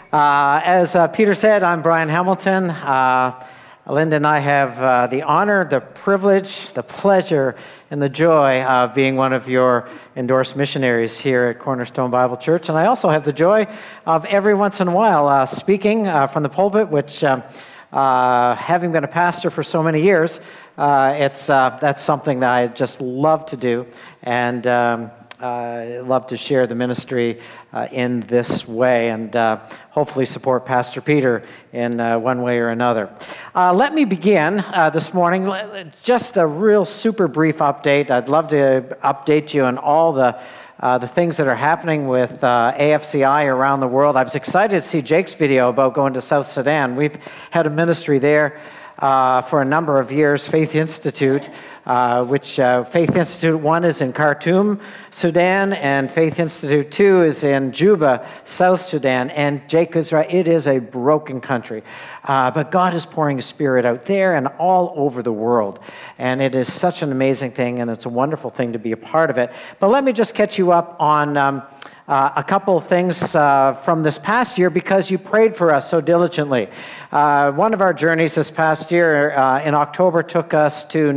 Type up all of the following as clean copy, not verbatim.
As Peter said, I'm Brian Hamilton. Linda and I have the honor, the privilege, the pleasure, and the joy of being one of your endorsed missionaries here at Cornerstone Bible Church. And I also have the joy of every once in a while speaking from the pulpit, which having been a pastor for so many years, that's something that I just love to do, and love to share the ministry in this way, and hopefully support Pastor Peter in one way or another. Let me begin this morning, just a real super brief update. I'd love to update you on all the things that are happening with AFCI around the world. I was excited to see Jake's video about going to South Sudan. We've had a ministry there for a number of years, Faith Institute, which Faith Institute 1 is in Khartoum, Sudan, and Faith Institute 2 is in Juba, South Sudan. And Jake is right, it is a broken country. But God is pouring His Spirit out there and all over the world. And it is such an amazing thing, and it's a wonderful thing to be a part of it. But let me just catch you up on a couple of things from this past year, because you prayed for us so diligently. One of our journeys this past year in October took us to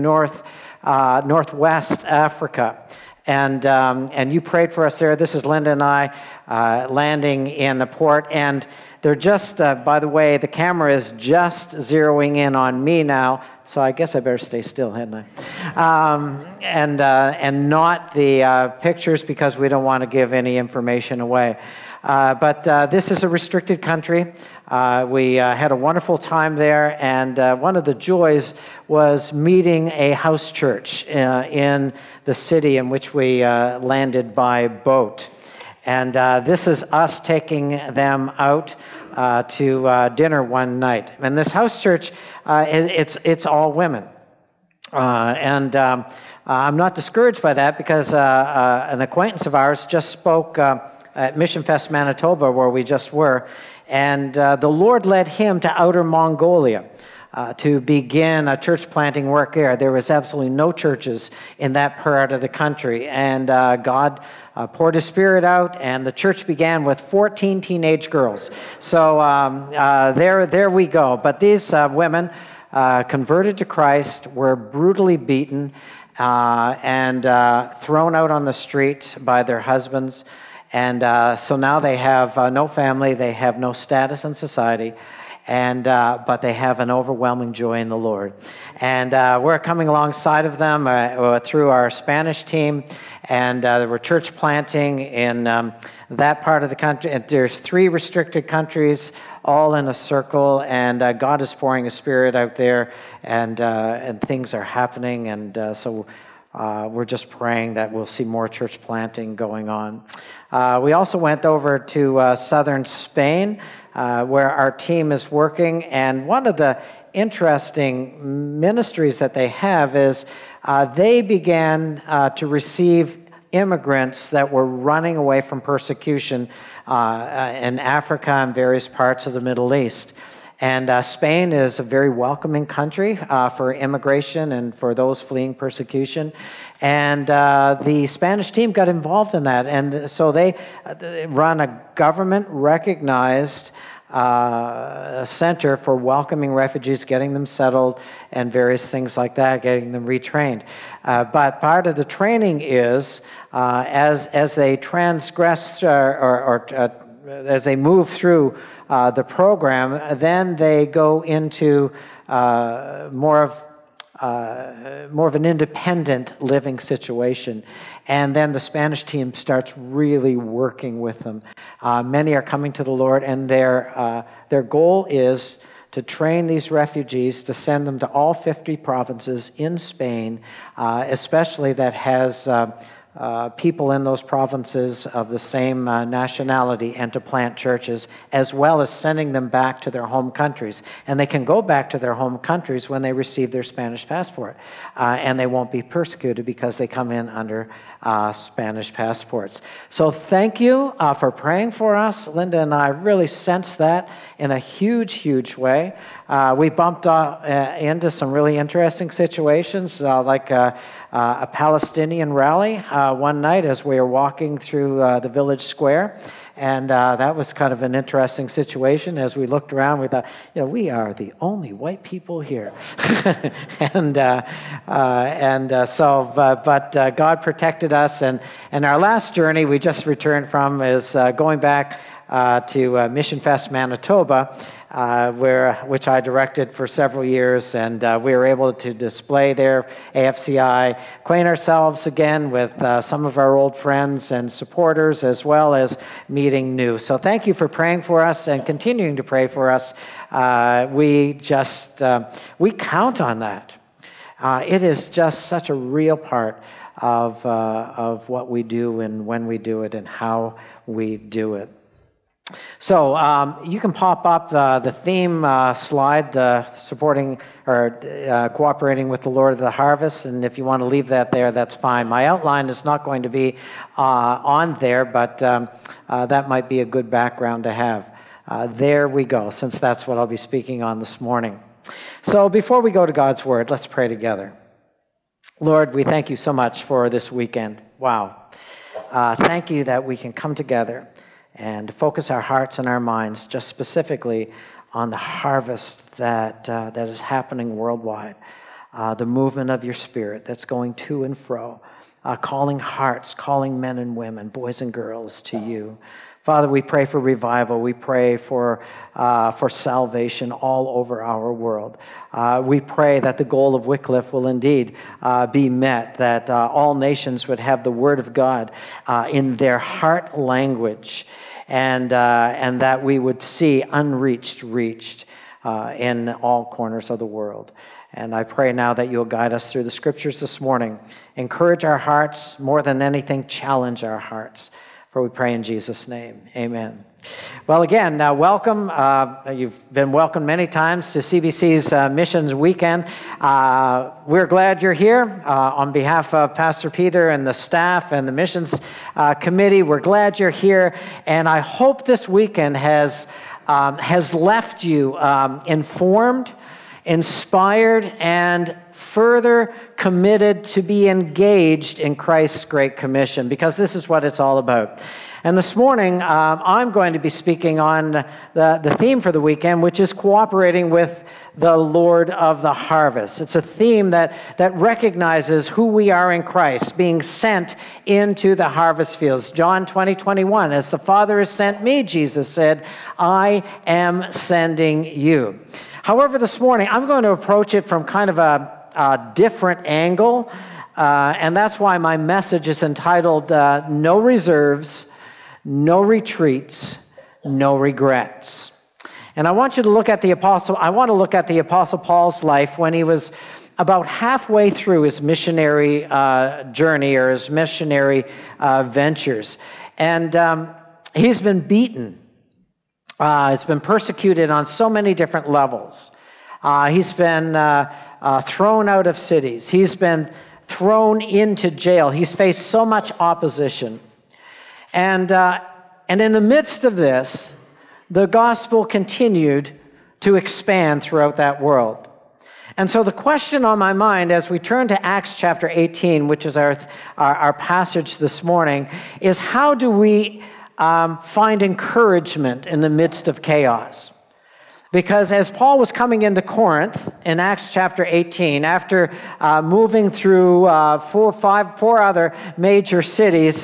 Northwest Africa, and you prayed for us there. This is Linda and I landing in the port, and they're just, by the way, the camera is just zeroing in on me now, so I guess I better stay still, hadn't I? And not the pictures, because we don't want to give any information away. But this is a restricted country. We had a wonderful time there, and one of the joys was meeting a house church in the city in which we landed by boat. And this is us taking them out to dinner one night. And this house church, it's all women. And I'm not discouraged by that, because an acquaintance of ours just spoke at Mission Fest, Manitoba, where we just were, and the Lord led him to Outer Mongolia to begin a church planting work there. There was absolutely no churches in that part of the country, and God poured His Spirit out, and the church began with 14 teenage girls. So there we go. But these women converted to Christ, were brutally beaten and thrown out on the street by their husbands. And so now they have no family, they have no status in society, and but they have an overwhelming joy in the Lord. And we're coming alongside of them through our Spanish team, and we're church planting in that part of the country. And there's 3 restricted countries, all in a circle, and God is pouring His Spirit out there, and things are happening, and so we're just praying that we'll see more church planting going on. We also went over to southern Spain, where our team is working, and one of the interesting ministries that they have is they began to receive immigrants that were running away from persecution in Africa and various parts of the Middle East. And Spain is a very welcoming country for immigration and for those fleeing persecution. And the Spanish team got involved in that. And so they run a government-recognized center for welcoming refugees, getting them settled, and various things like that, getting them retrained. But part of the training is, as they transgress as they move through the program, then they go into more of an independent living situation, and then the Spanish team starts really working with them. Many are coming to the Lord, and their goal is to train these refugees, to send them to all 50 provinces in Spain, especially that has people in those provinces of the same nationality, and to plant churches, as well as sending them back to their home countries. And they can go back to their home countries when they receive their Spanish passport, and they won't be persecuted because they come in under Spanish passports. So thank you for praying for us. Linda and I really sense that in a huge, huge way. We bumped into some really interesting situations, like a Palestinian rally one night as we were walking through the village square. And that was kind of an interesting situation. As we looked around, we thought, we are the only white people here. But God protected us. And our last journey we just returned from is going back to Mission Fest, Manitoba, which I directed for several years, and we were able to display there, AFCI, acquaint ourselves again with some of our old friends and supporters, as well as meeting new. So thank you for praying for us and continuing to pray for us. We count on that. It is just such a real part of what we do and when we do it and how we do it. So you can pop up the theme slide, supporting or cooperating with the Lord of the Harvest, and if you want to leave that there, that's fine. My outline is not going to be on there, but that might be a good background to have. There we go, since that's what I'll be speaking on this morning. So before we go to God's Word, let's pray together. Lord, we thank you so much for this weekend. Wow. Thank you that we can come together and focus our hearts and our minds just specifically on the harvest that is happening worldwide, the movement of your Spirit that's going to and fro, calling hearts, calling men and women, boys and girls to you. Father, we pray for revival. We pray for salvation all over our world. We pray that the goal of Wycliffe will indeed be met, that all nations would have the Word of God in their heart language, and that we would see unreached reached in all corners of the world. And I pray now that you'll guide us through the Scriptures this morning. Encourage our hearts, more than anything, challenge our hearts. For we pray in Jesus' name. Amen. Well, again, welcome. You've been welcomed many times to CBC's Missions Weekend. We're glad you're here. On behalf of Pastor Peter and the staff and the Missions Committee, we're glad you're here. And I hope this weekend has left you informed, inspired, and further committed to be engaged in Christ's Great Commission, because this is what it's all about. And this morning, I'm going to be speaking on the theme for the weekend, which is cooperating with the Lord of the Harvest. It's a theme that recognizes who we are in Christ, being sent into the harvest fields. John 20:21, as the Father has sent me, Jesus said, I am sending you. However, this morning, I'm going to approach it from kind of a different angle, and that's why my message is entitled No Reserves, No Retreats, No Regrets. And I want you to look at the Apostle Paul's life when he was about halfway through his missionary journey or his missionary ventures. And he's been beaten. He's been persecuted on so many different levels. He's been thrown out of cities. He's been thrown into jail. He's faced so much opposition. And in the midst of this, the gospel continued to expand throughout that world. And so the question on my mind as we turn to Acts chapter 18, which is our passage this morning, is how do we find encouragement in the midst of chaos? Because as Paul was coming into Corinth in Acts chapter 18, after moving through four other major cities,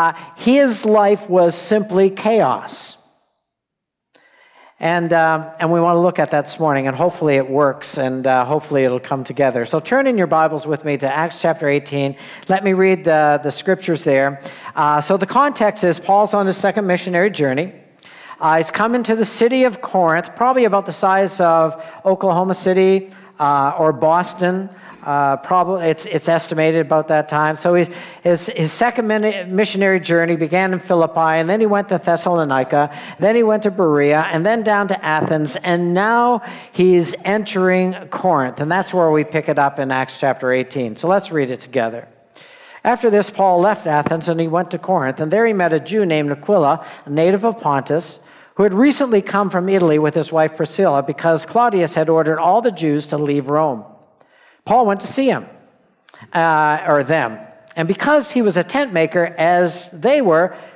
his life was simply chaos. And we want to look at that this morning, and hopefully it works, and hopefully it'll come together. So turn in your Bibles with me to Acts chapter 18. Let me read the scriptures there. So the context is Paul's on his second missionary journey. He's come into the city of Corinth, probably about the size of Oklahoma City or Boston. Probably it's estimated about that time. So his second missionary journey began in Philippi, and then he went to Thessalonica, then he went to Berea, and then down to Athens, and now he's entering Corinth, and that's where we pick it up in Acts chapter 18. So let's read it together. After this, Paul left Athens, and he went to Corinth, and there he met a Jew named Aquila, a native of Pontus, who had recently come from Italy with his wife Priscilla, because Claudius had ordered all the Jews to leave Rome. Paul went to see them, and because he was a tent maker as they were,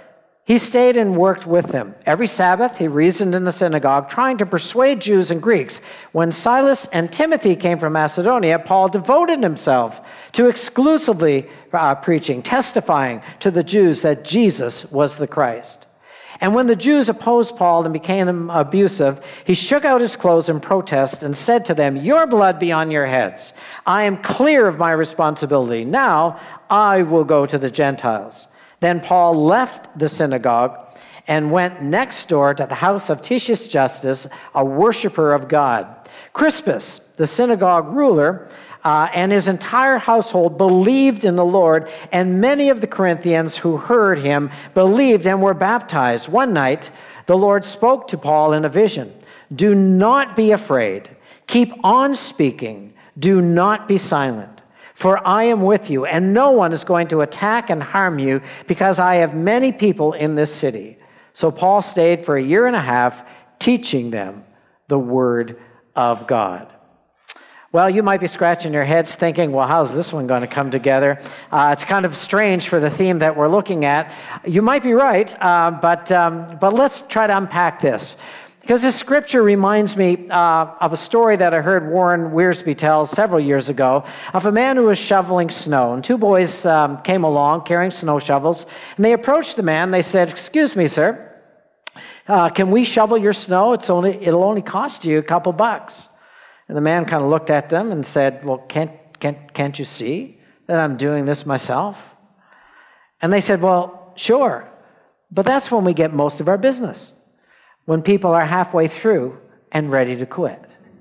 He stayed and worked with them. Every Sabbath, he reasoned in the synagogue, trying to persuade Jews and Greeks. When Silas and Timothy came from Macedonia, Paul devoted himself to exclusively preaching, testifying to the Jews that Jesus was the Christ. And when the Jews opposed Paul and became abusive, he shook out his clothes in protest and said to them, "Your blood be on your heads. I am clear of my responsibility. Now I will go to the Gentiles." Then Paul left the synagogue and went next door to the house of Titius Justus, a worshiper of God. Crispus, the synagogue ruler, and his entire household believed in the Lord, and many of the Corinthians who heard him believed and were baptized. One night, the Lord spoke to Paul in a vision. "Do not be afraid. Keep on speaking. Do not be silent. For I am with you, and no one is going to attack and harm you, because I have many people in this city." So Paul stayed for a year and a half, teaching them the word of God. Well, you might be scratching your heads thinking, well, how's this one going to come together? It's kind of strange for the theme that we're looking at. You might be right, but let's try to unpack this. Because this scripture reminds me of a story that I heard Warren Wiersbe tell several years ago of a man who was shoveling snow. And two boys came along carrying snow shovels, and they approached the man. They said, "Excuse me, sir, can we shovel your snow? It'll only cost you a couple bucks." And the man kind of looked at them and said, "Well, can't you see that I'm doing this myself?" And they said, "Well, sure, but that's when we get most of our business. When people are halfway through and ready to quit."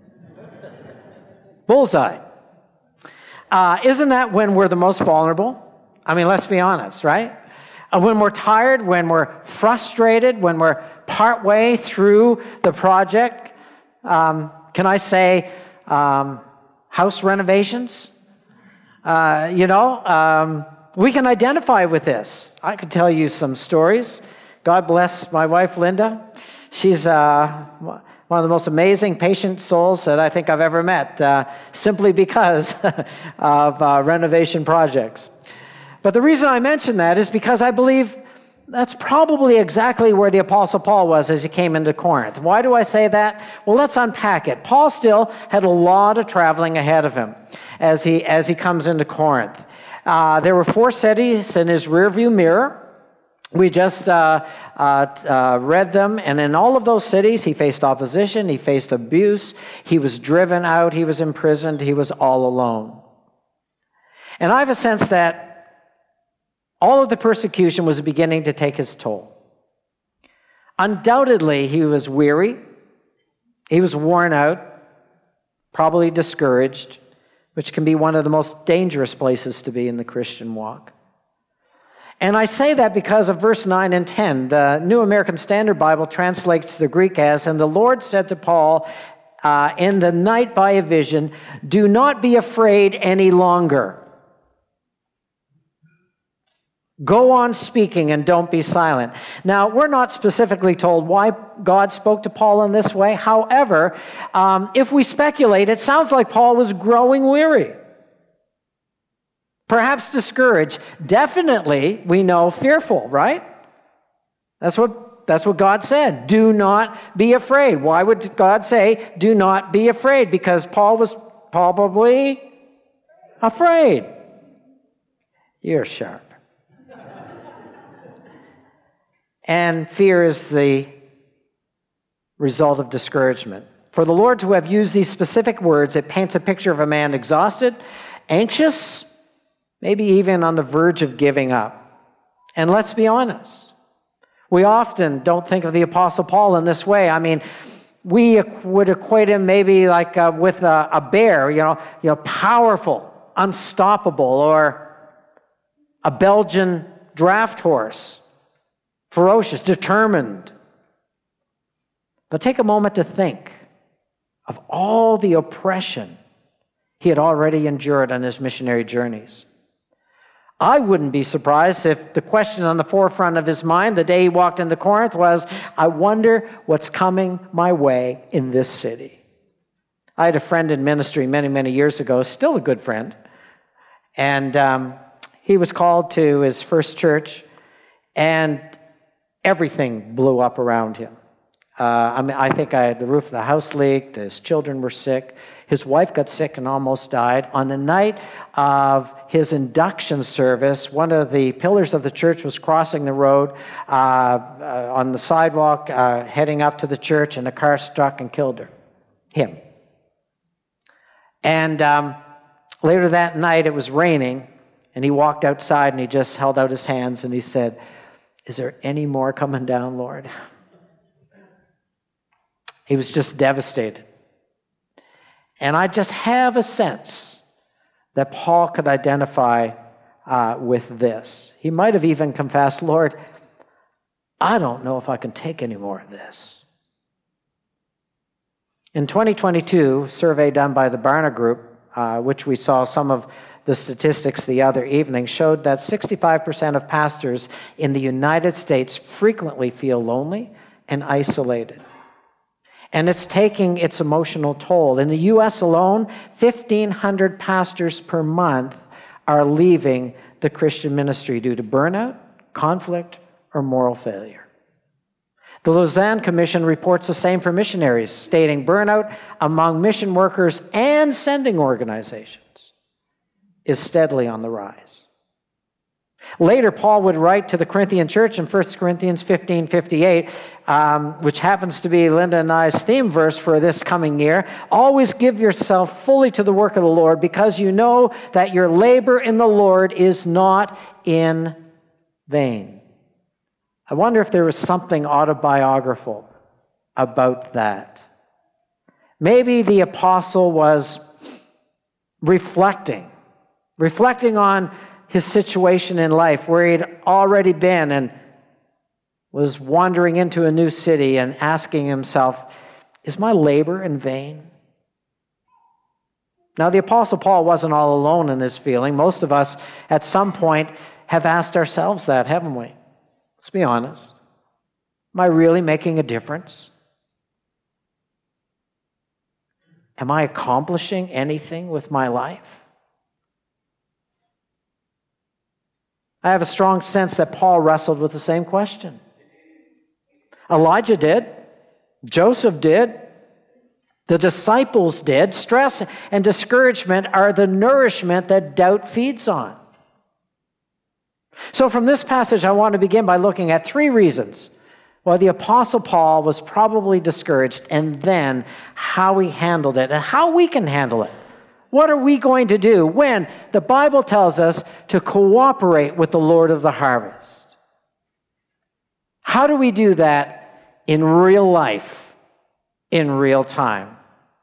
Bullseye. Isn't that when we're the most vulnerable? I mean, let's be honest, right? When we're tired, when we're frustrated, when we're partway through the project. Can I say house renovations? We can identify with this. I could tell you some stories. God bless my wife, Linda. She's one of the most amazing, patient souls that I think I've ever met, simply because of renovation projects. But the reason I mention that is because I believe that's probably exactly where the Apostle Paul was as he came into Corinth. Why do I say that? Well, let's unpack it. Paul still had a lot of traveling ahead of him as he comes into Corinth. There were 4 cities in his rearview mirror. We just read them, and in all of those cities, he faced opposition, he faced abuse, he was driven out, he was imprisoned, he was all alone. And I have a sense that all of the persecution was beginning to take its toll. Undoubtedly, he was weary, he was worn out, probably discouraged, which can be one of the most dangerous places to be in the Christian walk. And I say that because of verse 9 and 10. The New American Standard Bible translates the Greek as, "And the Lord said to Paul in the night by a vision, 'Do not be afraid any longer. Go on speaking and don't be silent.'" Now, we're not specifically told why God spoke to Paul in this way. However, if we speculate, it sounds like Paul was growing weary. Perhaps discouraged. Definitely, we know, fearful, right? That's what God said. Do not be afraid. Why would God say, do not be afraid? Because Paul was probably afraid. You're sharp. And fear is the result of discouragement. For the Lord to have used these specific words, it paints a picture of a man exhausted, anxious, maybe even on the verge of giving up. And let's be honest, we often don't think of the Apostle Paul in this way. I mean, we would equate him maybe like with a bear, powerful, unstoppable, or a Belgian draft horse, ferocious, determined. But take a moment to think of all the oppression he had already endured on his missionary journeys. I wouldn't be surprised if the question on the forefront of his mind the day he walked into Corinth was, I wonder what's coming my way in this city. I had a friend in ministry many, many years ago, still a good friend, and he was called to his first church, and everything blew up around him. I think the roof of the house leaked, his children were sick, his wife got sick and almost died. On the night of his induction service, one of the pillars of the church was crossing the road on the sidewalk, heading up to the church, and a car struck and killed him. And later that night, it was raining, and he walked outside and he just held out his hands and he said, "Is there any more coming down, Lord?" He was just devastated. And I just have a sense that Paul could identify with this. He might have even confessed, "Lord, I don't know if I can take any more of this." In 2022, a survey done by the Barna Group, which we saw some of the statistics the other evening, showed that 65% of pastors in the United States frequently feel lonely and isolated. And it's taking its emotional toll. In the U.S. alone, 1,500 pastors per month are leaving the Christian ministry due to burnout, conflict, or moral failure. The Lausanne Commission reports the same for missionaries, stating burnout among mission workers and sending organizations is steadily on the rise. Later, Paul would write to the Corinthian church in 1 Corinthians 15:58, which happens to be Linda and I's theme verse for this coming year. "Always give yourself fully to the work of the Lord, because you know that your labor in the Lord is not in vain." I wonder if there was something autobiographical about that. Maybe the apostle was reflecting on his situation in life, where he'd already been and was wandering into a new city and asking himself, "Is my labor in vain?" Now, the Apostle Paul wasn't all alone in his feeling. Most of us at some point have asked ourselves that, haven't we? Let's be honest. Am I really making a difference? Am I accomplishing anything with my life? I have a strong sense that Paul wrestled with the same question. Elijah did. Joseph did. The disciples did. Stress and discouragement are the nourishment that doubt feeds on. So from this passage, I want to begin by looking at 3 reasons why the Apostle Paul was probably discouraged, and then how he handled it and how we can handle it. What are we going to do when the Bible tells us to cooperate with the Lord of the harvest? How do we do that in real life, in real time?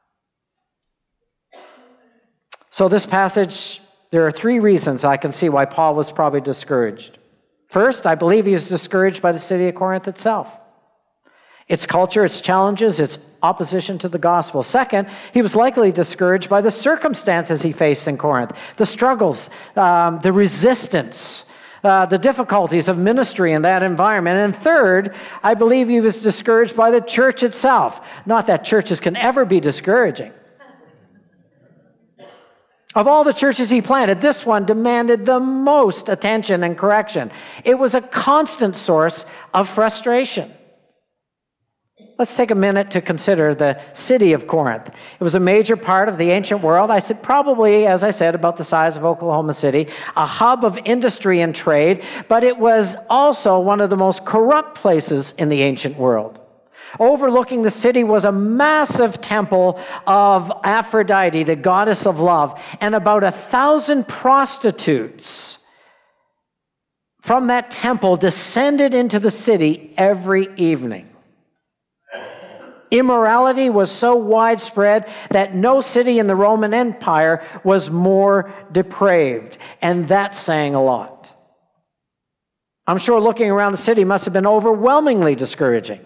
So this passage, there are 3 reasons I can see why Paul was probably discouraged. First, I believe he was discouraged by the city of Corinth itself. Its culture, its challenges, its opposition to the gospel. Second, he was likely discouraged by the circumstances he faced in Corinth, the struggles, the resistance, the difficulties of ministry in that environment. And third, I believe he was discouraged by the church itself. Not that churches can ever be discouraging. Of all the churches he planted, this one demanded the most attention and correction. It was a constant source of frustration. Let's take a minute to consider the city of Corinth. It was a major part of the ancient world. I said probably, as I said, about the size of Oklahoma City, a hub of industry and trade, but it was also one of the most corrupt places in the ancient world. Overlooking the city was a massive temple of Aphrodite, the goddess of love, and about 1,000 prostitutes from that temple descended into the city every evening. Immorality was so widespread that no city in the Roman Empire was more depraved, and that's saying a lot. I'm sure looking around the city must have been overwhelmingly discouraging.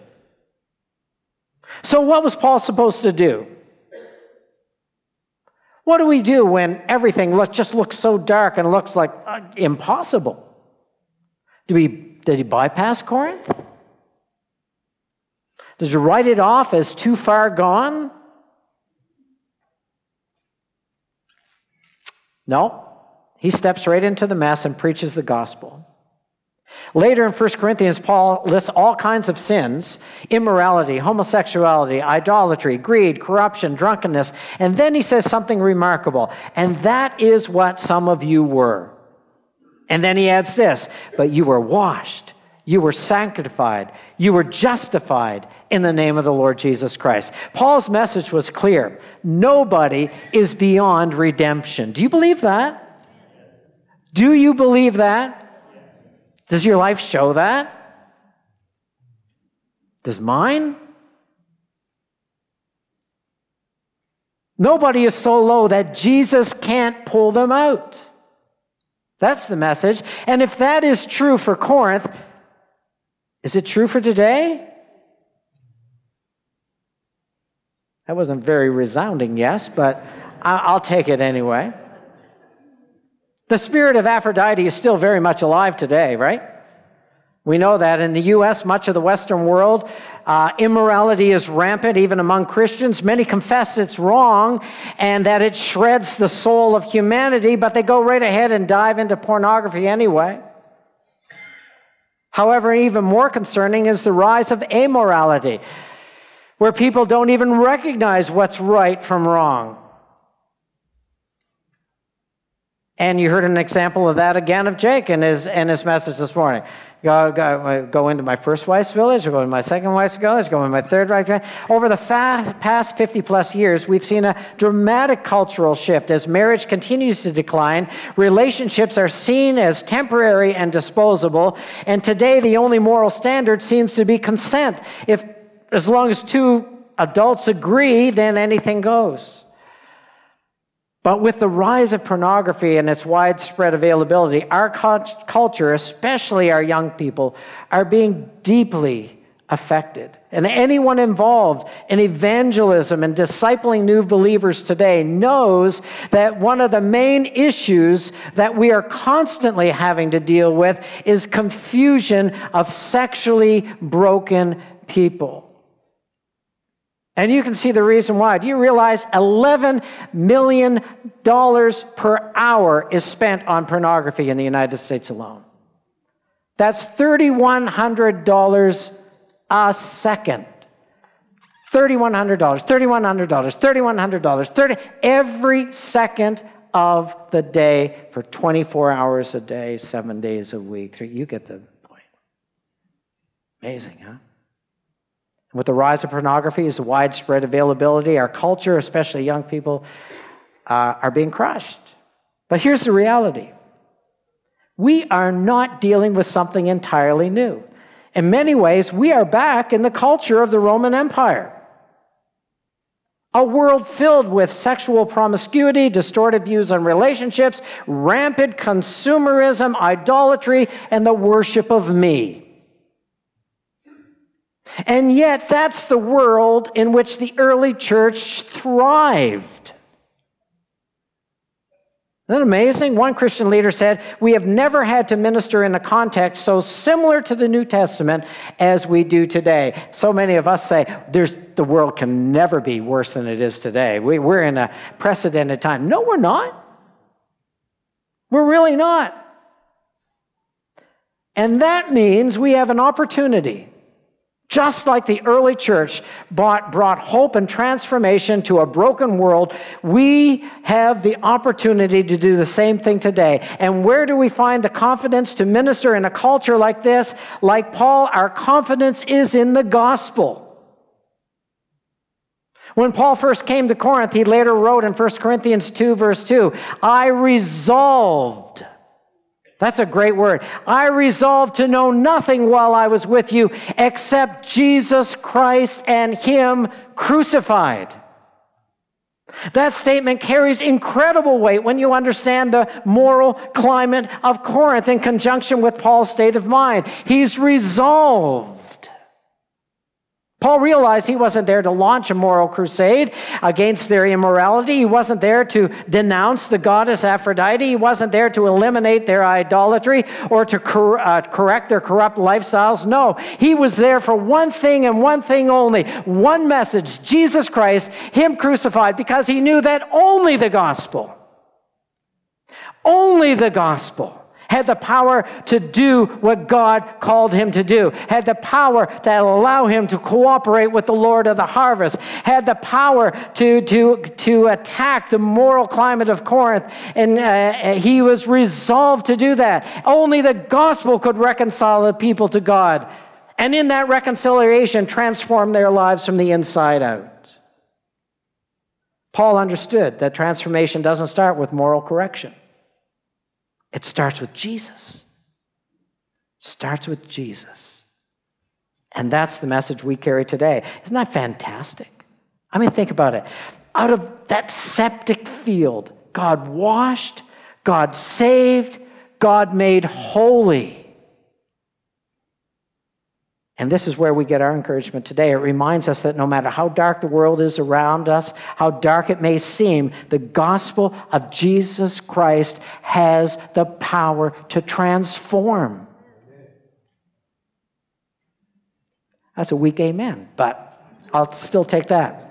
So what was Paul supposed to do? What do we do when everything just looks so dark and looks like impossible? Did he bypass Corinth? Did you write it off as too far gone? No. He steps right into the mess and preaches the gospel. Later in 1 Corinthians, Paul lists all kinds of sins: immorality, homosexuality, idolatry, greed, corruption, drunkenness. And then he says something remarkable, and that is what some of you were. And then he adds this: but you were washed, you were sanctified, you were justified in the name of the Lord Jesus Christ. Paul's message was clear. Nobody is beyond redemption. Do you believe that? Do you believe that? Does your life show that? Does mine? Nobody is so low that Jesus can't pull them out. That's the message. And if that is true for Corinth, is it true for today? That wasn't very resounding yes, but I'll take it anyway. The spirit of Aphrodite is still very much alive today, right? We know that in the U.S., much of the Western world, immorality is rampant, even among Christians. Many confess it's wrong and that it shreds the soul of humanity, but they go right ahead and dive into pornography anyway. However, even more concerning is the rise of amorality, where people don't even recognize what's right from wrong. And you heard an example of that again of Jake in his message this morning. Go into my first wife's village, or go into my second wife's village, go into my third wife's village. Over the past 50 plus years, we've seen a dramatic cultural shift. As marriage continues to decline, relationships are seen as temporary and disposable. And today, the only moral standard seems to be consent. As long as two adults agree, then anything goes. But with the rise of pornography and its widespread availability, our culture, especially our young people, are being deeply affected. And anyone involved in evangelism and discipling new believers today knows that one of the main issues that we are constantly having to deal with is confusion of sexually broken people. And you can see the reason why. Do you realize $11 million per hour is spent on pornography in the United States alone? That's $3,100 a second. $3,100, $3,100, $3,100, every second of the day for 24 hours a day, 7 days a week. You get the point. Amazing, huh? With the rise of pornography, is widespread availability, our culture, especially young people, are being crushed. But here's the reality. We are not dealing with something entirely new. In many ways, we are back in the culture of the Roman Empire. A world filled with sexual promiscuity, distorted views on relationships, rampant consumerism, idolatry, and the worship of me. And yet, that's the world in which the early church thrived. Isn't that amazing? One Christian leader said, "We have never had to minister in a context so similar to the New Testament as we do today." So many of us say, the world can never be worse than it is today. We're in a precedented time. No, we're not. We're really not. And that means we have an opportunity. Just like the early church brought hope and transformation to a broken world, we have the opportunity to do the same thing today. And where do we find the confidence to minister in a culture like this? Like Paul, our confidence is in the gospel. When Paul first came to Corinth, he later wrote in 1 Corinthians 2, verse 2, I resolved. That's a great word. I resolved to know nothing while I was with you except Jesus Christ and Him crucified. That statement carries incredible weight when you understand the moral climate of Corinth in conjunction with Paul's state of mind. He's resolved. Paul realized he wasn't there to launch a moral crusade against their immorality. He wasn't there to denounce the goddess Aphrodite. He wasn't there to eliminate their idolatry or to correct their corrupt lifestyles. No, he was there for one thing and one thing only, one message, Jesus Christ, Him crucified, because he knew that only the gospel had the power to do what God called him to do, had the power to allow him to cooperate with the Lord of the harvest, had the power to attack the moral climate of Corinth, and he was resolved to do that. Only the gospel could reconcile the people to God, and in that reconciliation transform their lives from the inside out. Paul understood that transformation doesn't start with moral correction. It starts with Jesus. It starts with Jesus. And that's the message we carry today. Isn't that fantastic? I mean, think about it. Out of that septic field, God washed, God saved, God made holy. And this is where we get our encouragement today. It reminds us that no matter how dark the world is around us, how dark it may seem, the gospel of Jesus Christ has the power to transform. That's a weak amen, but I'll still take that.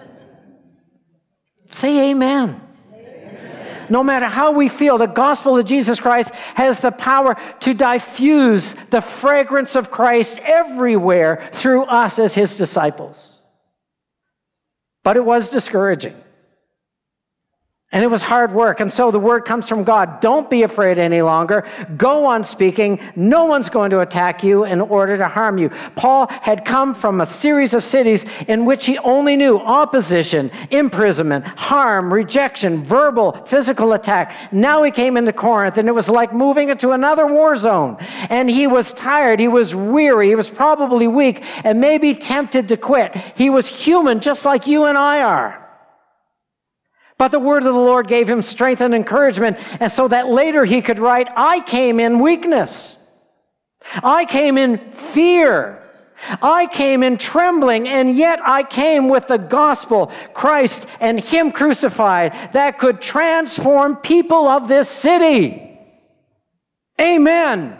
Say amen. No matter how we feel, the gospel of Jesus Christ has the power to diffuse the fragrance of Christ everywhere through us as his disciples. But it was discouraging. And it was hard work. And so the word comes from God. Don't be afraid any longer. Go on speaking. No one's going to attack you in order to harm you. Paul had come from a series of cities in which he only knew opposition, imprisonment, harm, rejection, verbal, physical attack. Now he came into Corinth, and it was like moving into another war zone. And he was tired. He was weary. He was probably weak and maybe tempted to quit. He was human, just like you and I are. But the word of the Lord gave him strength and encouragement, and so that later he could write, I came in weakness. I came in fear. I came in trembling, and yet I came with the gospel, Christ and him crucified, that could transform people of this city. Amen.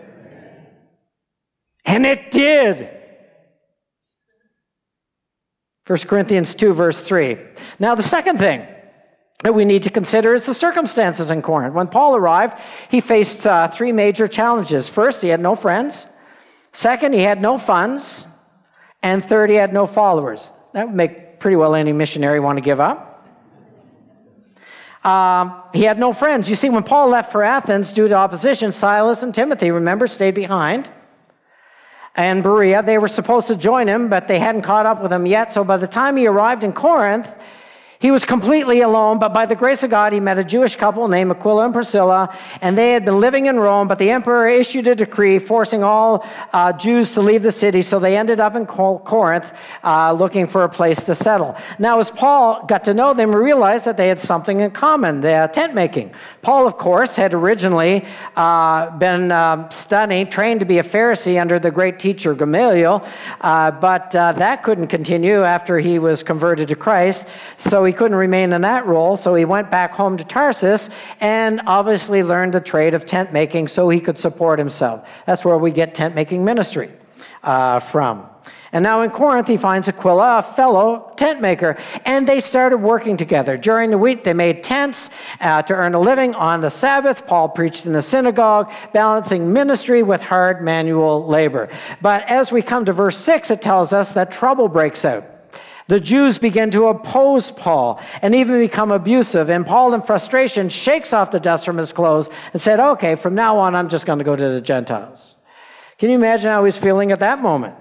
And it did. 1 Corinthians 2, verse 3. Now, the second thing that we need to consider is the circumstances in Corinth. When Paul arrived, he faced three major challenges. First, he had no friends. Second, he had no funds. And third, he had no followers. That would make pretty well any missionary want to give up. He had no friends. You see, when Paul left for Athens due to opposition, Silas and Timothy, remember, stayed behind. And Berea, they were supposed to join him, but they hadn't caught up with him yet. So by the time he arrived in Corinth, he was completely alone, but by the grace of God, he met a Jewish couple named Aquila and Priscilla, and they had been living in Rome, but the emperor issued a decree forcing all Jews to leave the city, so they ended up in Corinth looking for a place to settle. Now, as Paul got to know them, he realized that they had something in common, the tent making. Paul, of course, had originally been trained to be a Pharisee under the great teacher Gamaliel, but that couldn't continue after he was converted to Christ, so he couldn't remain in that role, so he went back home to Tarsus and obviously learned the trade of tent making so he could support himself. That's where we get tent making ministry from. And now in Corinth, he finds Aquila, a fellow tent maker, and they started working together. During the week, they made tents to earn a living. On the Sabbath, Paul preached in the synagogue, balancing ministry with hard manual labor. But as we come to verse 6, it tells us that trouble breaks out. The Jews begin to oppose Paul and even become abusive. And Paul, in frustration, shakes off the dust from his clothes and said, okay, from now on, I'm just going to go to the Gentiles. Can you imagine how he's feeling at that moment?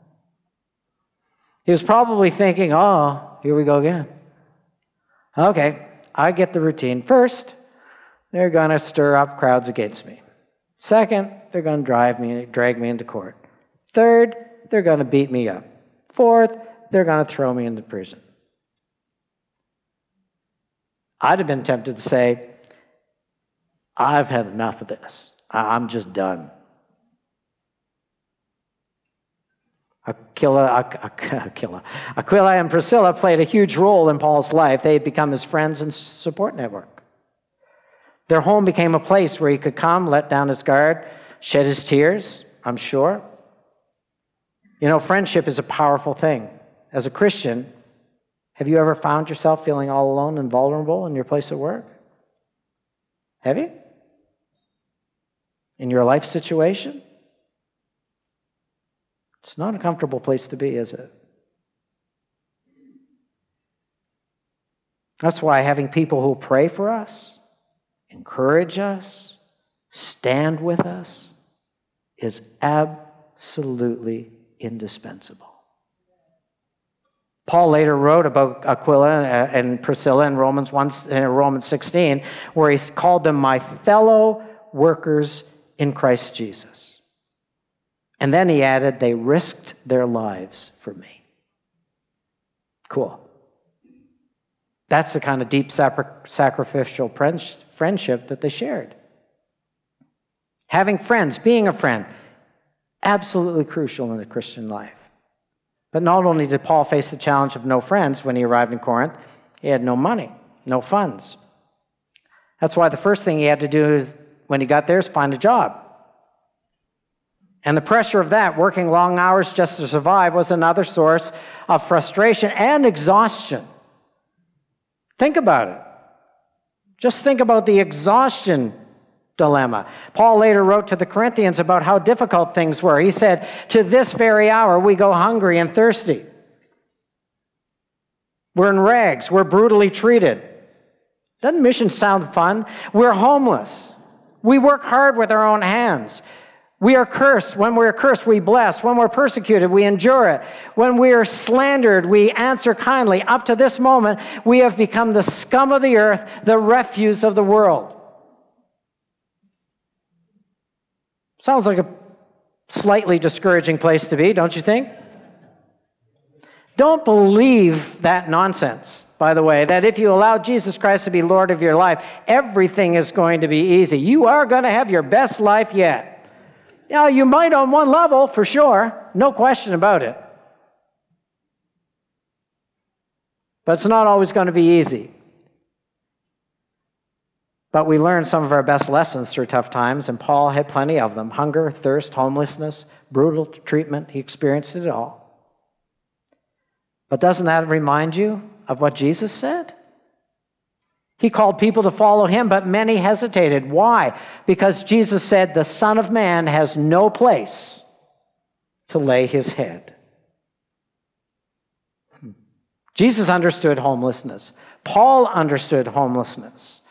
He was probably thinking, oh, here we go again. Okay, I get the routine. First, they're going to stir up crowds against me. Second, they're going to drag me into court. Third, they're going to beat me up. Fourth, they're going to throw me into prison. I'd have been tempted to say, I've had enough of this. I'm just done. Aquila and Priscilla played a huge role in Paul's life. They had become his friends and support network. Their home became a place where he could come, let down his guard, shed his tears, I'm sure. You know, friendship is a powerful thing. As a Christian, have you ever found yourself feeling all alone and vulnerable in your place of work? Have you? in your life situation? It's not a comfortable place to be, is it? That's why having people who pray for us, encourage us, stand with us, is absolutely indispensable. Paul later wrote about Aquila and Priscilla in Romans 16, where he called them my fellow workers in Christ Jesus. And then he added, they risked their lives for me. Cool. That's the kind of deep sacrificial friendship that they shared. Having friends, being a friend, absolutely crucial in the Christian life. But not only did Paul face the challenge of no friends when he arrived in Corinth, he had no money, no funds. That's why the first thing he had to do is, when he got there, is find a job. And the pressure of that, working long hours just to survive, was another source of frustration and exhaustion. Think about it. Just think about the exhaustion dilemma. Paul later wrote to the Corinthians about how difficult things were. He said, to this very hour we go hungry and thirsty. We're in rags. We're brutally treated. Doesn't mission sound fun? We're homeless. We work hard with our own hands. We are cursed. When we're cursed, we bless. When we're persecuted, we endure it. When we are slandered, we answer kindly. Up to this moment, we have become the scum of the earth, the refuse of the world. Sounds like a slightly discouraging place to be, don't you think? Don't believe that nonsense, by the way, that if you allow Jesus Christ to be Lord of your life, everything is going to be easy. You are going to have your best life yet. Yeah, you might on one level, for sure. No question about it. But it's not always going to be easy. But we learn some of our best lessons through tough times, and Paul had plenty of them. Hunger, thirst, homelessness, brutal treatment. He experienced it all. But doesn't that remind you of what Jesus said? He called people to follow him, but many hesitated. Why? Because Jesus said, the Son of Man has no place to lay his head. Jesus understood homelessness. Paul understood homelessness.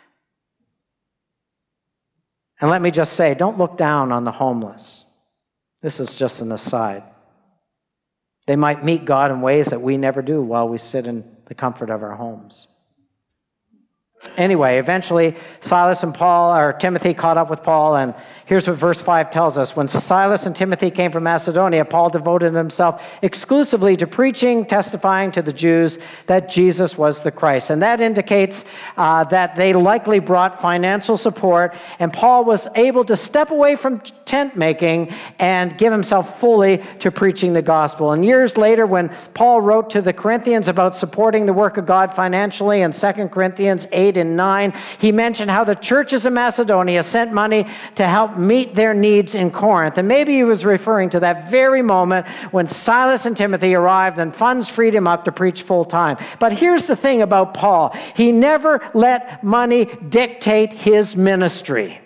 And let me just say, don't look down on the homeless. This is just an aside. They might meet God in ways that we never do while we sit in the comfort of our homes. Anyway, eventually Silas and Timothy caught up with Paul, and here's what verse 5 tells us. When Silas and Timothy came from Macedonia, Paul devoted himself exclusively to preaching, testifying to the Jews that Jesus was the Christ. And that indicates that they likely brought financial support, and Paul was able to step away from tent making and give himself fully to preaching the gospel. And years later, when Paul wrote to the Corinthians about supporting the work of God financially in 2 Corinthians 8 and 9, he mentioned how the churches in Macedonia sent money to help meet their needs in Corinth. And maybe he was referring to that very moment when Silas and Timothy arrived and funds freed him up to preach full time. But here's the thing about Paul. He never let money dictate his ministry.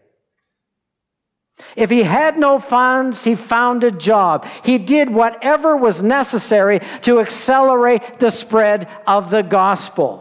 If he had no funds, he found a job. He did whatever was necessary to accelerate the spread of the gospel.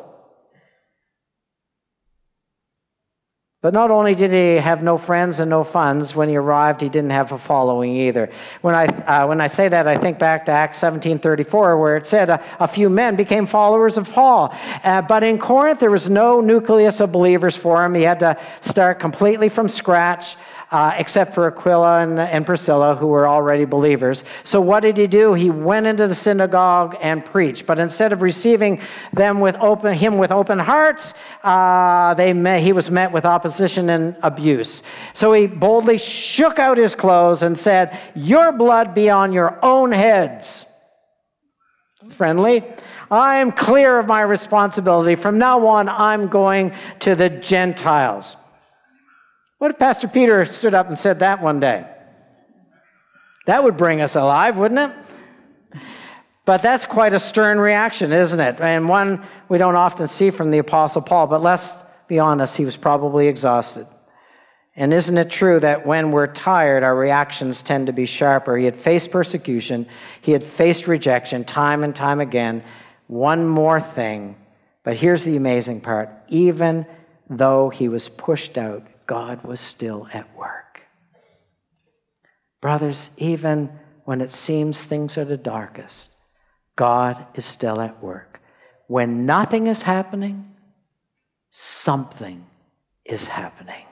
But not only did he have no friends and no funds, when he arrived, he didn't have a following either. When I say that, I think back to Acts 17:34, where it said a few men became followers of Paul. But in Corinth, there was no nucleus of believers for him. He had to start completely from scratch, except for Aquila and Priscilla, who were already believers. So what did he do? He went into the synagogue and preached. But instead of receiving them with open hearts, he was met with opposition and abuse. So he boldly shook out his clothes and said, "Your blood be on your own heads." Friendly. I am clear of my responsibility. From now on, I'm going to the Gentiles. What if Pastor Peter stood up and said that one day? That would bring us alive, wouldn't it? But that's quite a stern reaction, isn't it? And one we don't often see from the Apostle Paul, but let's be honest, he was probably exhausted. And isn't it true that when we're tired, our reactions tend to be sharper? He had faced persecution. He had faced rejection time and time again. One more thing. But here's the amazing part. Even though he was pushed out, God was still at work. Brothers, even when it seems things are the darkest, God is still at work. When nothing is happening, something is happening.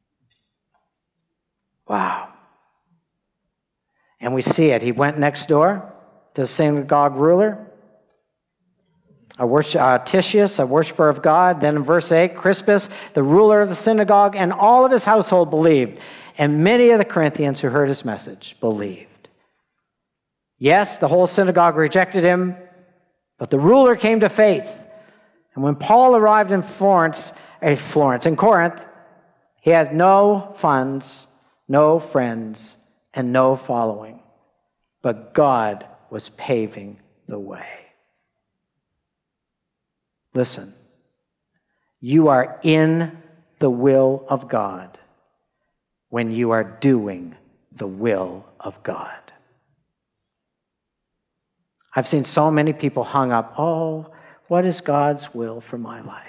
Wow. And we see it. He went next door to the synagogue ruler, Titius, a worshiper of God. Then in verse 8, Crispus, the ruler of the synagogue, and all of his household believed. And many of the Corinthians who heard his message believed. Yes, the whole synagogue rejected him, but the ruler came to faith. And when Paul arrived in Corinth, he had no funds, no friends, and no following. But God was paving the way. Listen, you are in the will of God when you are doing the will of God. I've seen so many people hung up, oh, what is God's will for my life?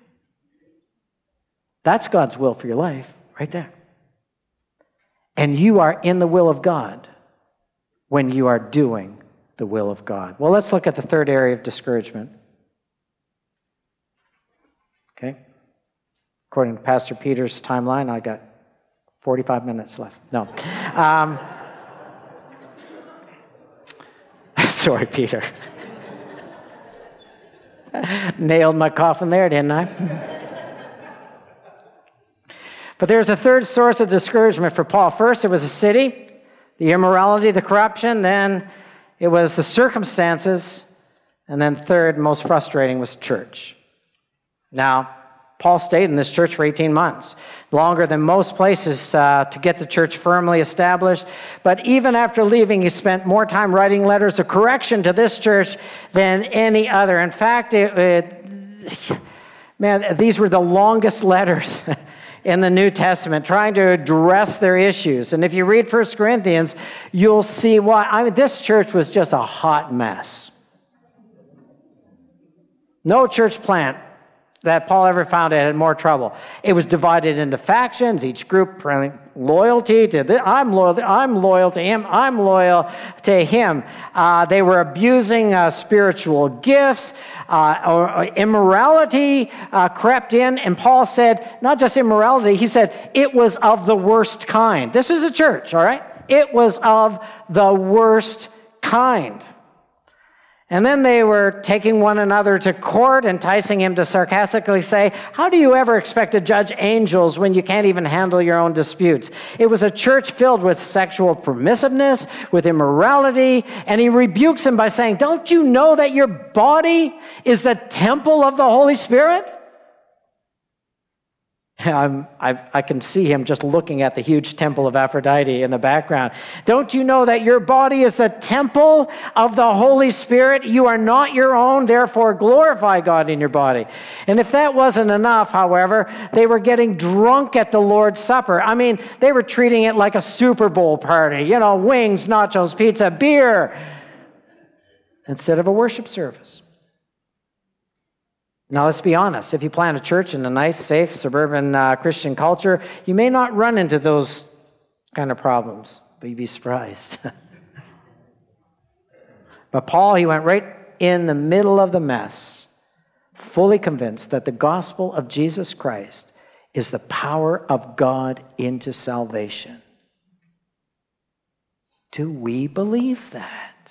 That's God's will for your life, right there. And you are in the will of God when you are doing the will of God. Well, let's look at the third area of discouragement. Okay? According to Pastor Peter's timeline, I got 45 minutes left. No. Sorry, Peter. Nailed my coffin there, didn't I? But there's a third source of discouragement for Paul. First, it was the city, the immorality, the corruption. Then it was the circumstances. And then third, most frustrating, was church. Now, Paul stayed in this church for 18 months, longer than most places to get the church firmly established. But even after leaving, he spent more time writing letters of correction to this church than any other. In fact, these were the longest letters in the New Testament, trying to address their issues. And if you read 1 Corinthians, you'll see why. This church was just a hot mess. No church plant that Paul ever founded had more trouble. It was divided into factions, each group loyalty to this. I'm loyal to him. I'm loyal to him. They were abusing spiritual gifts. Or immorality crept in, and Paul said, not just immorality, he said it was of the worst kind. This is a church, all right? It was of the worst kind. And then they were taking one another to court, enticing him to sarcastically say, how do you ever expect to judge angels when you can't even handle your own disputes? It was a church filled with sexual permissiveness, with immorality, and he rebukes him by saying, don't you know that your body is the temple of the Holy Spirit? I can see him just looking at the huge temple of Aphrodite in the background. Don't you know that your body is the temple of the Holy Spirit? You are not your own, therefore glorify God in your body. And if that wasn't enough, however, they were getting drunk at the Lord's Supper. They were treating it like a Super Bowl party. Wings, nachos, pizza, beer, instead of a worship service. Now, let's be honest. If you plant a church in a nice, safe, suburban Christian culture, you may not run into those kind of problems, but you'd be surprised. But Paul, he went right in the middle of the mess, fully convinced that the gospel of Jesus Christ is the power of God into salvation. Do we believe that?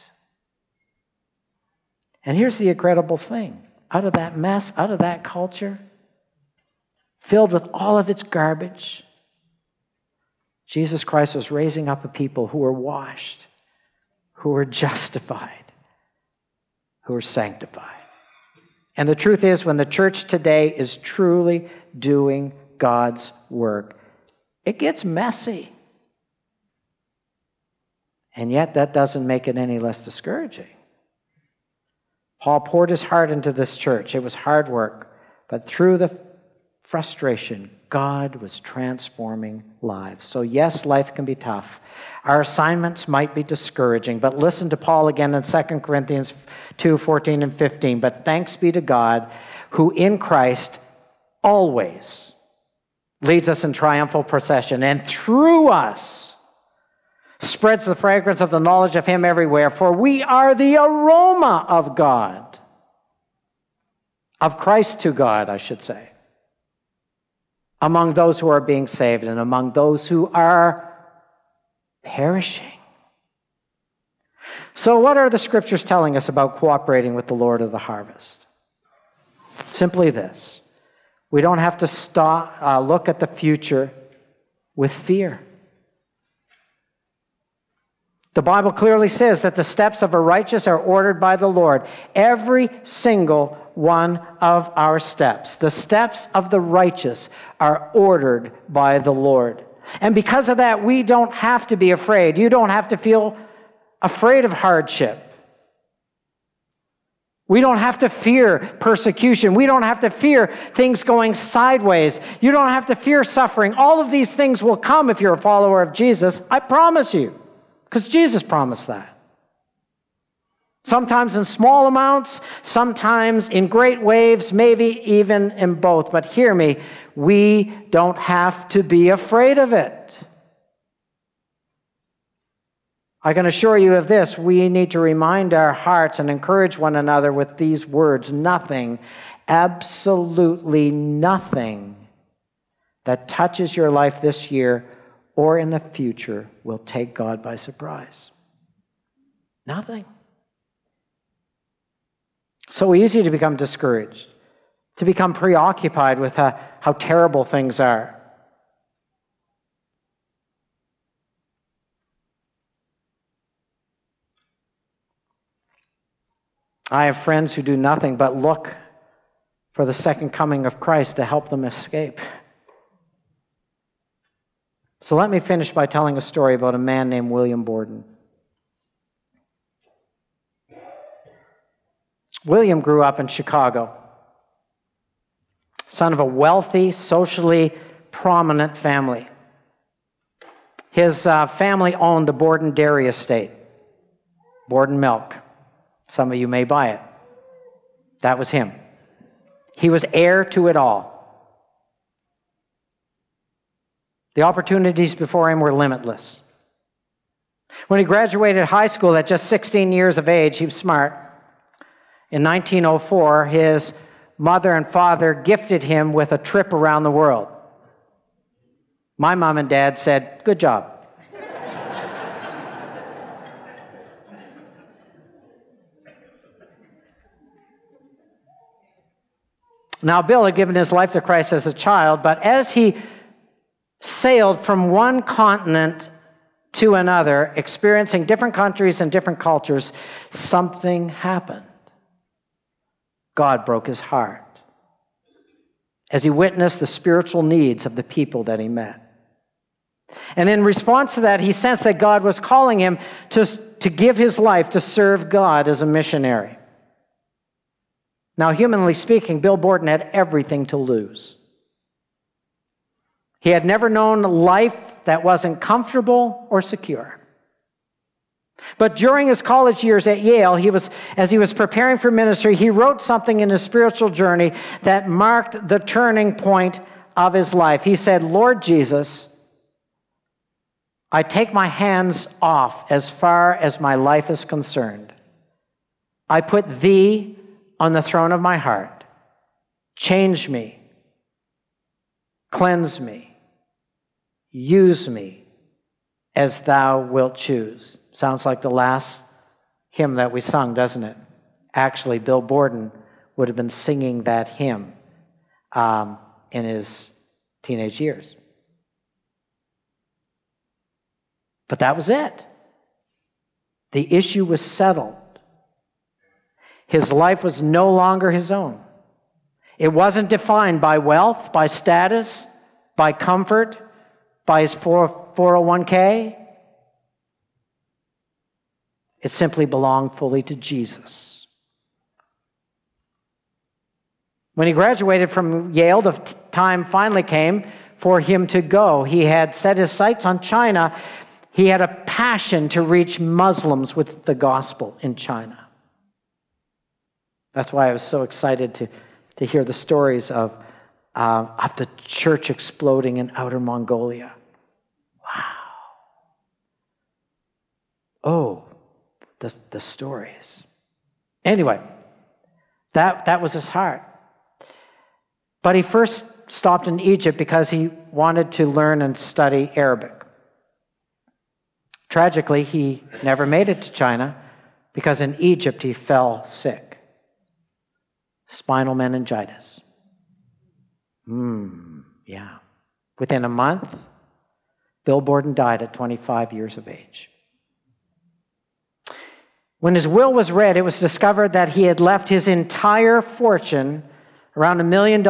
And here's the incredible thing. Out of that mess, out of that culture, filled with all of its garbage, Jesus Christ was raising up a people who were washed, who were justified, who were sanctified. And the truth is, when the church today is truly doing God's work, it gets messy. And yet that doesn't make it any less discouraging. Paul poured his heart into this church. It was hard work, but through the frustration, God was transforming lives. So yes, life can be tough. Our assignments might be discouraging, but listen to Paul again in 2 Corinthians 2:14 and 15. But thanks be to God, who in Christ always leads us in triumphal procession, and through us spreads the fragrance of the knowledge of him everywhere. For we are the aroma of God, of Christ to God, I should say, among those who are being saved and among those who are perishing. So what are the scriptures telling us about cooperating with the Lord of the harvest? Simply this: we don't have to look at the future with fear. The Bible clearly says that the steps of a righteous are ordered by the Lord. Every single one of our steps, the steps of the righteous, are ordered by the Lord. And because of that, we don't have to be afraid. You don't have to feel afraid of hardship. We don't have to fear persecution. We don't have to fear things going sideways. You don't have to fear suffering. All of these things will come if you're a follower of Jesus. I promise you, because Jesus promised that. Sometimes in small amounts, sometimes in great waves, maybe even in both. But hear me, we don't have to be afraid of it. I can assure you of this: we need to remind our hearts and encourage one another with these words: nothing, absolutely nothing that touches your life this year or in the future will take God by surprise. Nothing. So easy to become discouraged, to become preoccupied with how terrible things are. I have friends who do nothing but look for the second coming of Christ to help them escape. So let me finish by telling a story about a man named William Borden. William grew up in Chicago, son of a wealthy, socially prominent family. His family owned the Borden Dairy Estate, Borden Milk. Some of you may buy it. That was him. He was heir to it all. The opportunities before him were limitless. When he graduated high school at just 16 years of age, he was smart. In 1904, his mother and father gifted him with a trip around the world. My mom and dad said, "Good job." Now, Bill had given his life to Christ as a child, but as he sailed from one continent to another, experiencing different countries and different cultures, something happened. God broke his heart as he witnessed the spiritual needs of the people that he met. And in response to that, he sensed that God was calling him to give his life to serve God as a missionary. Now, humanly speaking, Bill Borden had everything to lose. He had never known life that wasn't comfortable or secure. But during his college years at Yale, as he was preparing for ministry, he wrote something in his spiritual journey that marked the turning point of his life. He said, "Lord Jesus, I take my hands off as far as my life is concerned. I put thee on the throne of my heart. Change me, cleanse me, use me as thou wilt choose." Sounds like the last hymn that we sung, doesn't it? Actually, Bill Borden would have been singing that hymn in his teenage years. But that was it. The issue was settled. His life was no longer his own. It wasn't defined by wealth, by status, by comfort, by his 401k. It simply belonged fully to Jesus. When he graduated from Yale, the time finally came for him to go. He had set his sights on China. He had a passion to reach Muslims with the gospel in China. That's why I was so excited to hear the stories of the church exploding in Outer Mongolia. Wow. Oh, the stories. Anyway, that was his heart. But he first stopped in Egypt because he wanted to learn and study Arabic. Tragically, he never made it to China because in Egypt he fell sick. Spinal meningitis. Yeah. Within a month, Bill Borden died at 25 years of age. When his will was read, it was discovered that he had left his entire fortune, around $1 million.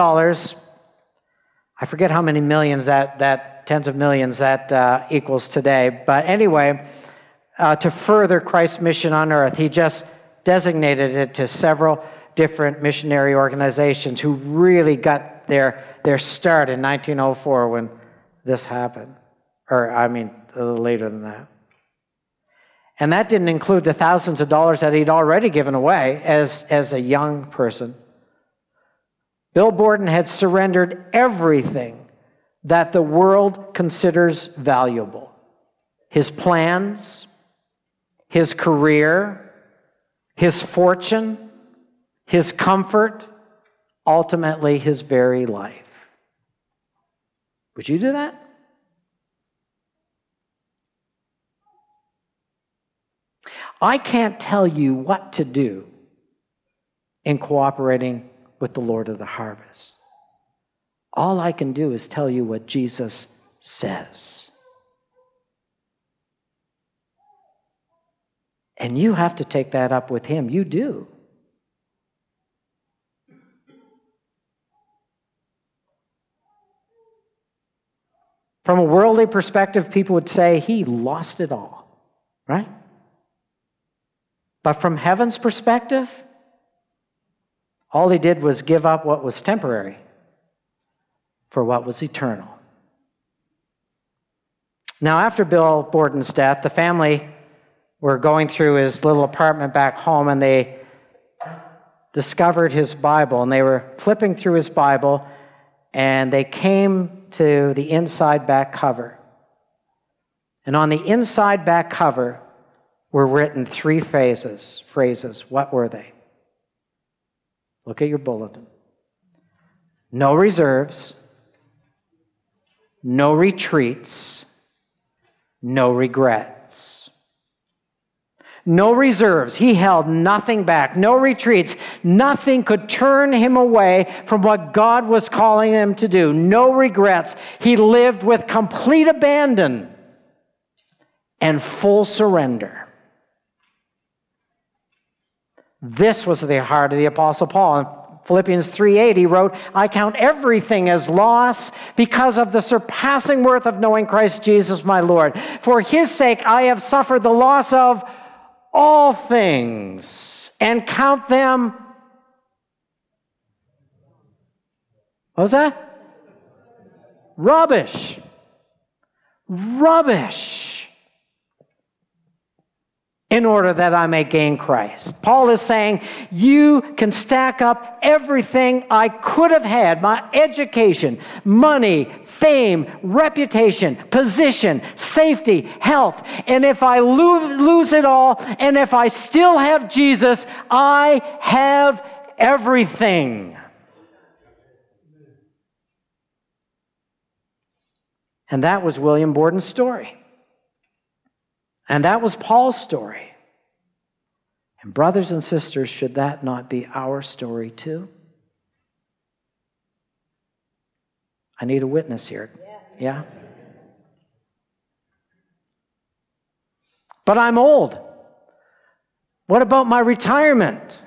I forget how many millions that tens of millions that equals today. But anyway, to further Christ's mission on earth, he just designated it to several different missionary organizations who really got their start in 1904 when this happened. Or, I mean, a little later than that. And that didn't include the thousands of dollars that he'd already given away as a young person. Bill Borden had surrendered everything that the world considers valuable. His plans, his career, his fortune, his comfort, ultimately his very life. Would you do that? I can't tell you what to do in cooperating with the Lord of the harvest. All I can do is tell you what Jesus says. And you have to take that up with him. You do. From a worldly perspective, people would say he lost it all, right? But from heaven's perspective, all he did was give up what was temporary for what was eternal. Now, after Bill Borden's death, the family were going through his little apartment back home, and they discovered his Bible, and they were flipping through his Bible, and they came to the inside back cover. And on the inside back cover were written three phrases. What were they? Look at your bulletin. No reserves, no retreats, no regrets. No reserves. He held nothing back. No retreats. Nothing could turn him away from what God was calling him to do. No regrets. He lived with complete abandon and full surrender. This was the heart of the Apostle Paul. In Philippians 3:8, he wrote, I count everything as loss because of the surpassing worth of knowing Christ Jesus my Lord. For his sake I have suffered the loss of all things and count them, what was that? Rubbish. In order that I may gain Christ. Paul is saying, you can stack up everything I could have had, my education, money, fame, reputation, position, safety, health, and if I lose it all, and if I still have Jesus, I have everything. And that was William Borden's story. And that was Paul's story. And brothers and sisters, should that not be our story too? I need a witness here. Yeah? But I'm old. What about my retirement?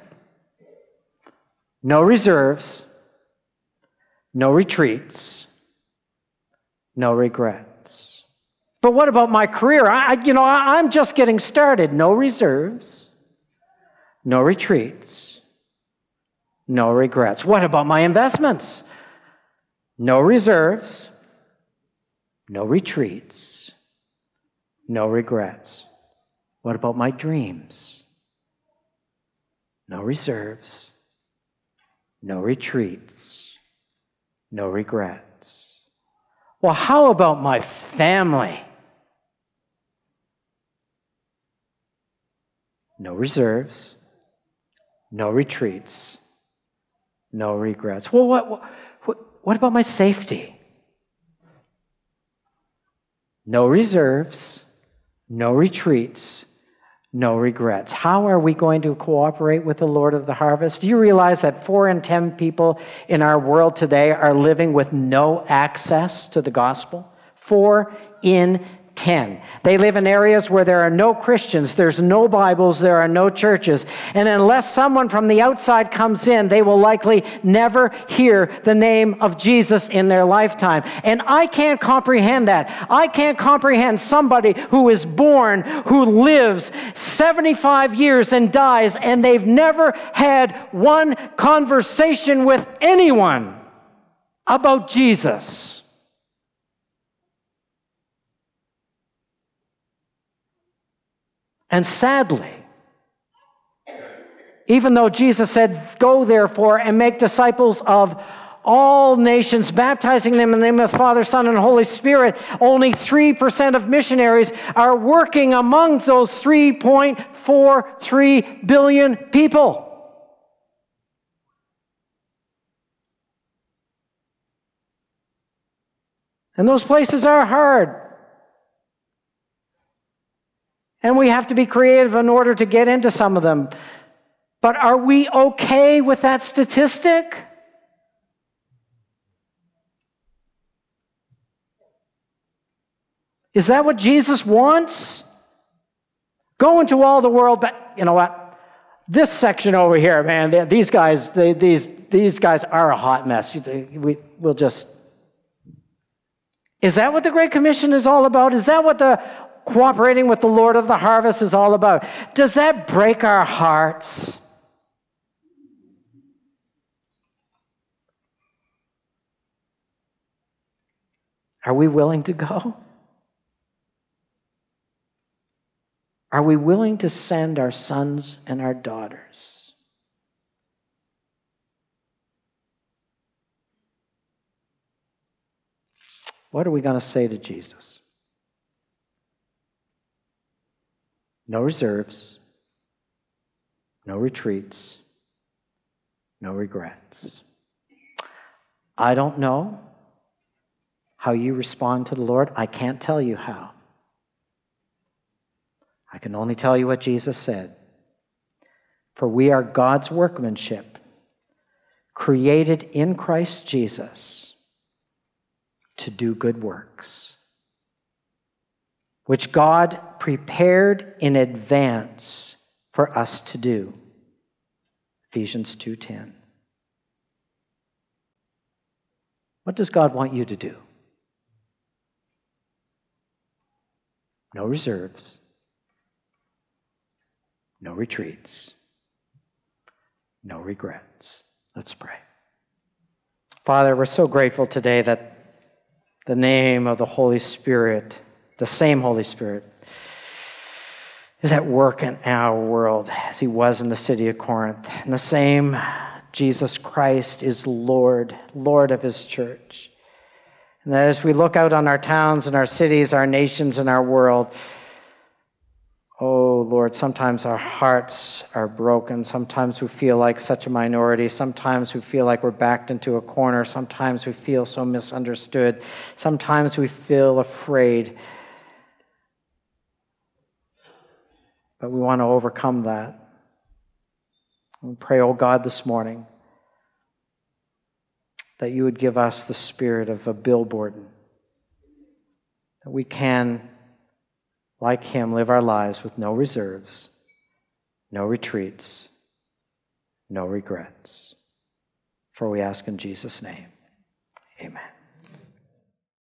No reserves, no retreats, no regrets. But what about my career? I'm just getting started. No reserves, no retreats, no regrets. What about my investments? No reserves, no retreats, no regrets. What about my dreams? No reserves, no retreats, no regrets. Well, how about my family? No reserves, no retreats, no regrets. Well, what about my safety? No reserves, no retreats, no regrets. How are we going to cooperate with the Lord of the harvest? Do you realize that 4 in 10 people in our world today are living with no access to the gospel? 4 in 10. They live in areas where there are no Christians, there's no Bibles, there are no churches. And unless someone from the outside comes in, they will likely never hear the name of Jesus in their lifetime. And I can't comprehend that. I can't comprehend somebody who is born, who lives 75 years and dies, and they've never had one conversation with anyone about Jesus. And sadly, even though Jesus said, "Go therefore and make disciples of all nations, baptizing them in the name of the Father, Son, and Holy Spirit," only 3% of missionaries are working among those 3.43 billion people. And those places are hard. And we have to be creative in order to get into some of them. But are we okay with that statistic? Is that what Jesus wants? Go into all the world, but you know what? This section over here, man, these guys are a hot mess. We'll just... Is that what the Great Commission is all about? Is that what the cooperating with the Lord of the harvest is all about? Does that break our hearts? Are we willing to go? Are we willing to send our sons and our daughters? What are we going to say to Jesus? No reserves, no retreats, no regrets. I don't know how you respond to the Lord. I can't tell you how. I can only tell you what Jesus said. For we are God's workmanship, created in Christ Jesus to do good works, which God prepared in advance for us to do. Ephesians 2:10. What does God want you to do? No reserves, no retreats, no regrets. Let's pray. Father, we're so grateful today that the name of the Holy Spirit, the same Holy Spirit, is at work in our world as he was in the city of Corinth. And the same Jesus Christ is Lord of his church. And that as we look out on our towns and our cities, our nations and our world, oh Lord, sometimes our hearts are broken. Sometimes we feel like such a minority. Sometimes we feel like we're backed into a corner. Sometimes we feel so misunderstood. Sometimes we feel afraid. But we want to overcome that. We pray, oh God, this morning that you would give us the spirit of a Bill Borden, that we can, like him, live our lives with no reserves, no retreats, no regrets. For we ask in Jesus' name, amen.